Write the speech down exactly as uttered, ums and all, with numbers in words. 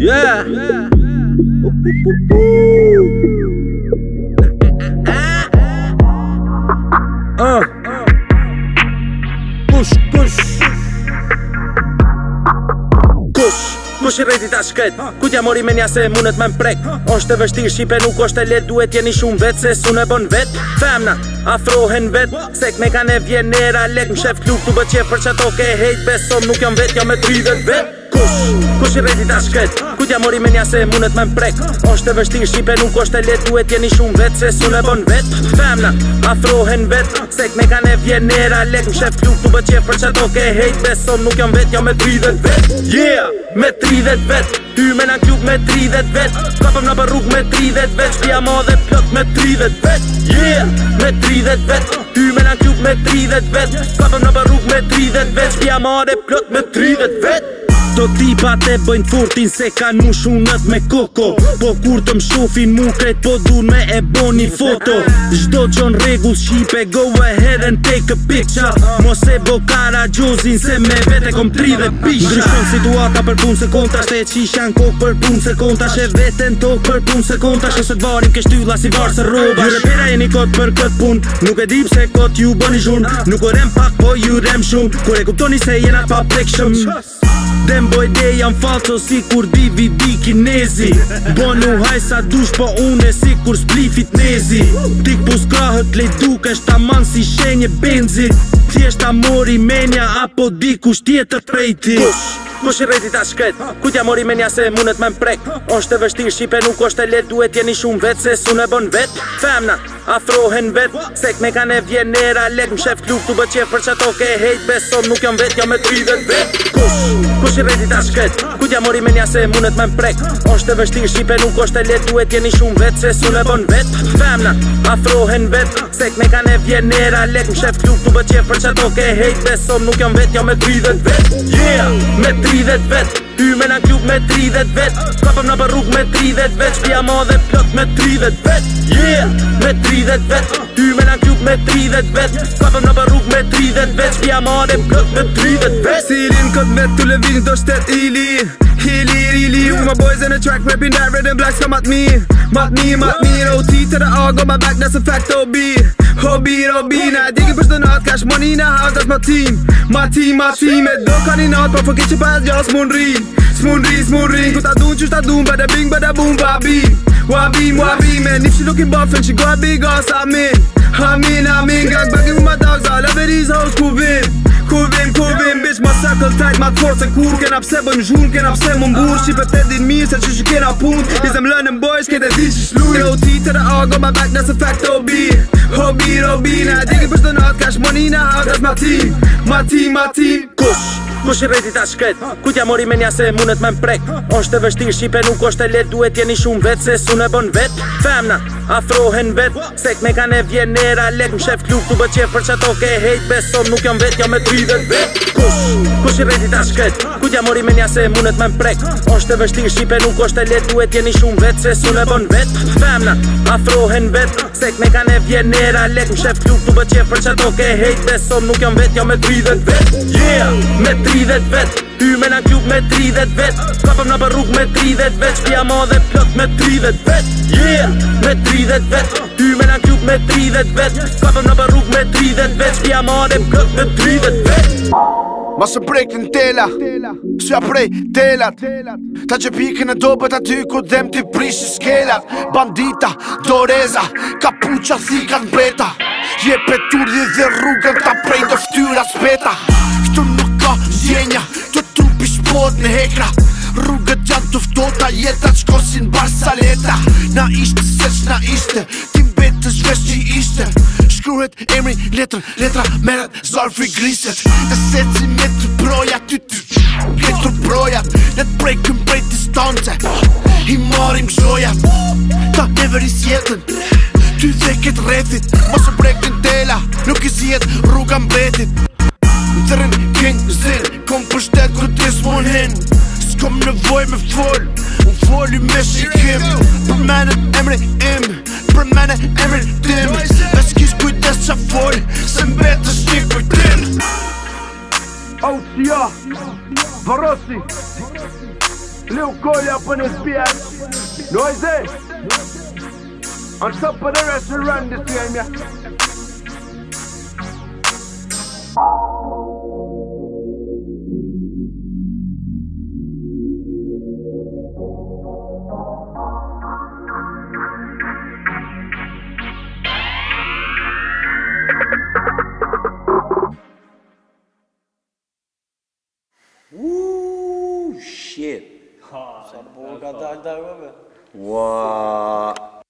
Yeah. Uh. Kush, kush Kush Kush I rreti ta shkret Ku t'ja mori menja se mundet me m'prek Oshte vështir Shqipe nuk është e let Duhet jeni shumë vet se s'unë e bon vet Femna afrohen vet Sek me ka ne vjen era lek M'shef klub t'u bë qef për qato ke hejt Besom nuk jom vet, jom me tridhet vet Kush, kush I rreti ta shkret Ku t'ja mori menja se mundet me m'prek Oshte vështir Shqipe nuk është e let Duhet jeni shumë vet se s'unë e bon vet Femna afrohen vet Sek me ka ne vjen era lek M'shef klub t'u bë qef për qato ke hejt Besom nuk jom vet, jom me tridhet vet Yeah, me tridhet vet Ty me na klub me tridhet vet Kapëm në për rrug me tridhet vet Shpia ma dhe plot me tridhet vet Yeah, me tridhet vet Ty me na klub me tridhet vet Kapëm në për rrug me tridhet vet Shpia ma dhe plot me tridhet vet To tipat e bëjnë furtin se kan mu shunët me koko Po kur të m'shofin mu krejt po dur me e bo një foto Zdo gjon regull Shqipe go ahead and take a picture Mos e bo kara gjozin se me vete kom tridhet pisha Ndryshon situata për pun se kontash E qishan kok për pun se kontash E veten tok për pun se kontash Ose t'varim ke shtylla si varë se robash Ju repera e një kot për kët pun Nuk e dip se kot ju bëni zhun Nuk o rem pak po ju rem shumë Kur e kuptoni se jena pa prekshëm Dem boy day jam falso si kur D V D kinezi Bonu haj sa dush po une si kur splifit nezi Tik pus krahët lej dukesh taman si shenje benzi Thjesht ta mori menja apo dikush tjetër prej ti Kush, kush I rreti ta shkret Ku t'ja mori menja se mundet me m'prek Oshte vështir Shqipe nuk është e let Duhet jeni shumë vet se s'unë e bon vet Femna afrohen vet Sek me ka ne vjen era lek M'shef klub t'u bë qef për qato ke hejt Besom nuk jom vet, jom me tridhet vet Kush, kush I rreti ta shkret Ku t'ja mori menja se mundet me m'prek Oshte vështir Shqipe nuk është e let Duhet jeni shumë vet se s'unë e bon vet Femna afrohen vet Sek me ka ne vjen era lek M'shef klub t'u bë qef për qato ke hejt Besom nuk jom vet, jom me tridhet vet Yeah, me tridhet vet Ty me na klub me tridhet vet Kapëm në për rrug me tridhet vet Shpia ma dhe plot me tridhet vet Yeah, me tridhet vet Ty me na klub me tridhet vet Kapëm në për rrug me tridhet vet Shpia ma dhe plot me tridhet vet Sirin kët vet tu levin do shtet ili Hili, rili, with my boys in the track Rapping that red and blacks come at me Mat me, mat me, O T to the R Got my back, that's a fact, O B Hobby, O B, na diggen për shtënat Cash money na house, that's my team My team, my team E do ka një natë, pa forget që pas gjo s'mun rin S'mun rin, s'mun rin Ku ta dun, qysh ta dun, bada bing, bada boom, wabim Wabim, wabim, and if she looking buff and she got big ass, I'm in I'm in, I'm in, gang banging with my dogs All of these hoes, ku vin Ku vin, ku vin, bitch, ma circle tight, ma t'forë se kur Kena pse bëm zhun, kena pse më mbur Shqipe të din mirë, se që që kena pun Izem lënën boys, kete di që shluj O T to the R, got my back, that's a fact, O B Hobby, O B, na diggen për shtënat Cash money na house, that's my team My team, my team Kush, kush I rreti ta shkret Ku t'ja mori menja se mundet me m'prek Oshte vështir Shqipe nuk është e let Duhet jeni shumë vet se s'unë e bon vet Femna afrohen vet Sek me ka ne vjen era lek M'shef klub t'u bë qef për qato ke hejt Besom nuk jom vet, jom me tridhet vet Kush, kush I rreti ta shkret Ku t'ja mori menja se mundet me m'prek Oshte vështir Shqipe nuk është e let Duhet jeni shumë vet se s'unë e bon vet Femna afrohen vet Sek me ka ne vjen era lek M'shef klub t'u bë qef për qato ke hejt Besom nuk jom vet, jom me tridhet vet Yeah, me tridhet vet Ty me na klub me tridhet vet Kapëm në për rrug me tridhet vet Shpia ma dhe plot me tridhet vet Yeah, me tridhet vet Ty me na klub me tridhet vet Kapëm në për rrug me tridhet vet Shpia ma dhe plot me tridhet vet Ma së prek në tela Sja prej telat Ta që pikën e dobet aty ku dhem t'i prishi skelat Bandita, doreza Kapuqa thikan breta Je peturdhi dhe rrugën ta prej do ftyra speta Këtu nuk ka zjenja Të trupi shpot në hekra Rrugët janë të ftota Jetat shkosin bar saleta Na ishte se që na ishte Tim betës vesh që ishte Shkruhet emri letër Letra meret zarfi griset E se ci me të broja Ty ty Ketër brojat Ne të prejkëm prej distance I marim gjojat Ta never i sjetën Ty dhe ketë rethit Mos e prejkën tela Nuk i zjet rruga mbretit Në tërën këng zin Kom për shtet kër t'is mon hin S'kom nevoj me fol Unë foli me shikim Për menet emri im Për menet emri tim E s'kish kujtes qa fol Se mbetës një kujtim O T A Varossi Lil Cole up on his beard. Noisy. On top of the rest, we run this game, yeah. Woo, shit. Sa buka dag dag, Wow.